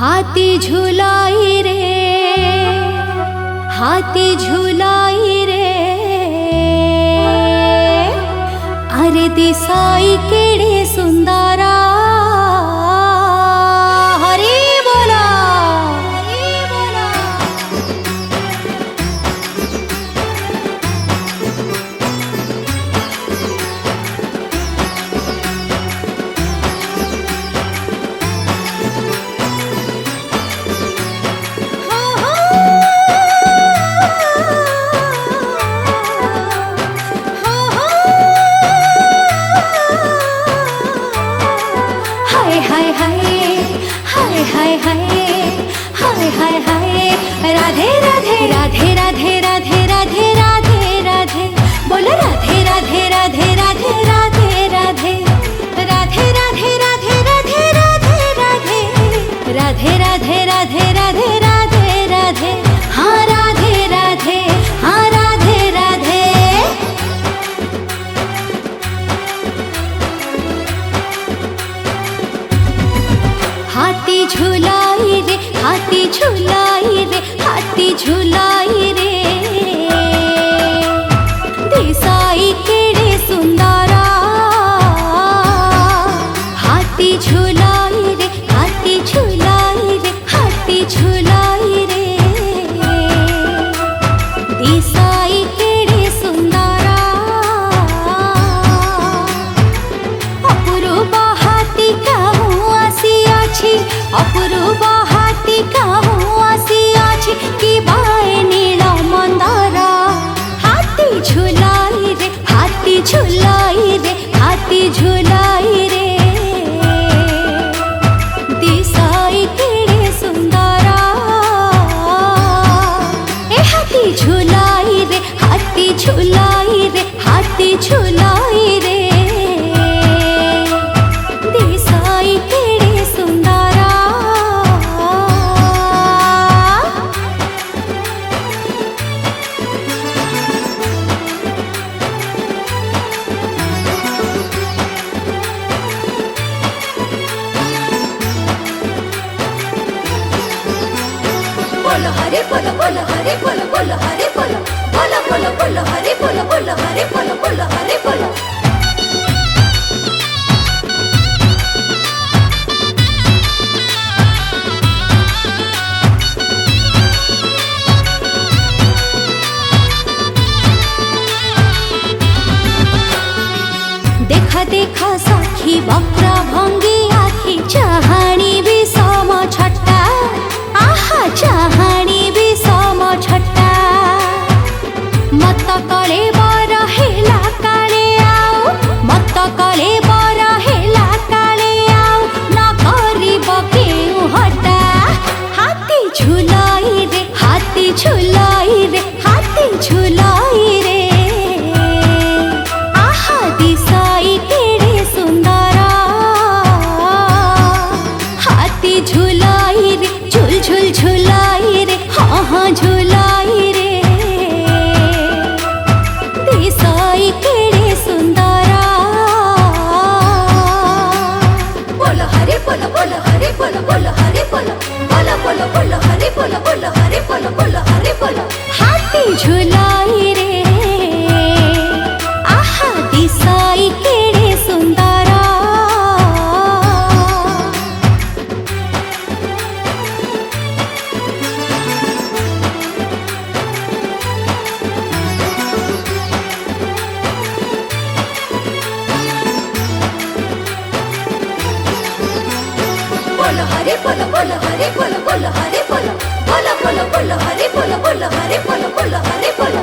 हाथी झुलाई रे, हाथी झुलाई रे, अरे दिसाई केड़े सुंदरा। हरि बोला, हरि बोला। हाय हाय हाय हाय हाय राधे राधे राधे राधे राधे राधे राधे राधे बोलो राधे राधे राधे राधे राधे राधे राधे राधे राधे राधे राधे राधे राधे राधे राधे राधे राधे हाँ राधे राधे हाँ राधे राधे। हाथी झुलाई रे, हाथी झुलाई रे, हाथी झुलाई रे, दिसाई केड़े सुंदरा। हाथी झुलाई रे, हाथी झुलाई रे, हाथी झुलाई रे, दिसाई केड़े सुंदरा। अपुरूपा हाथी काहू आसी, अपुरूपा हाथी काहू आसी कि बाए नीला मंदारा। हाथी झुलाई रे, हाथी झुलाई रे, हाथी झुलाई रे, दिसाई केड़े सुंदरा। ए हाथी झुलाई रे, हाथी झुलाई रे, हाथी झुलाई रे, दिसाई केड़े सुंदरा। बोलो हरे बोलो, बोलो हरे बोलो, बोलो हरे बोलो, बोलो बोलो बोलो हरे बोलो, बोलो हरे बोलो, बोलो हरे बोलो। देखा देखा साखी वक्र भंगी आखी चाहाणी भी सम छट्टा। आहा चाहाणी भी सम छट्टा। मत कले बर हेला काले आउ, मत कले बर हेला काले आउ, न करिब केउ हटा। हाथी झुलाई रे, हाथी झुलाई रे, हाथी झुलाई रे, आहा दिसाई केड़े सुंदरा। हाथी झुलाई रे, झुल झुल झुलाई रे, हाँ हाँ झुलाई रे, दिसाई केड़े सुंदरा। बोलो हरे बोलो, बोलो हरे बोलो, बोलो हरे बोलो, बोलो बोलो बोलो हरे बोलो, बोलो हरे बोलो, बोलो हरे बोलो। हाथी झुलाई रे, आहा दिसाई केड़े सुंदरा। बोलो हरे बोलो, बोलो हरे बोलो, बोलो हरे बोलो, बोलो बोलो बोलो हरे बोलो, बोलो हरे बोलो, बोलो हरे बोलो।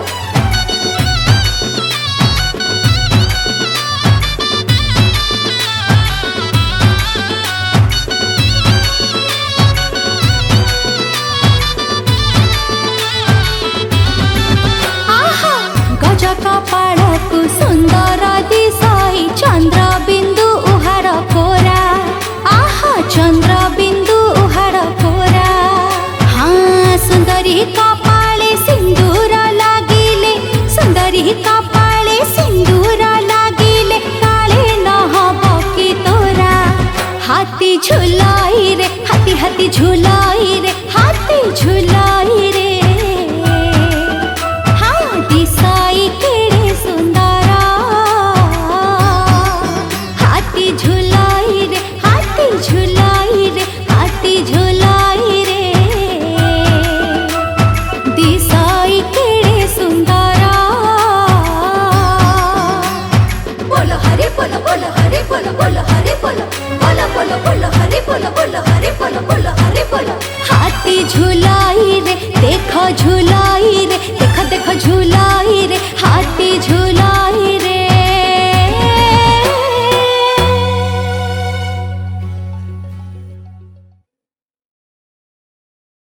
आहा गज कपाळकु सुंदर दिसाई चंद्र बिंदु उहार कोरा। आहा चंद्र बिंदु उहार कोरा। हाँ सुंदरी कपाळे सिंदूर लागिले, सुंदरी कपाळे सिंदूर लागिले, काळे न हब कि तोरा। हाथी झुलाई रे, हाथी हाथी झुला बोलो बोलो हरे बोलो बोलो हरे बोलो। हाथी झुलाई रे देखो झुलाई रे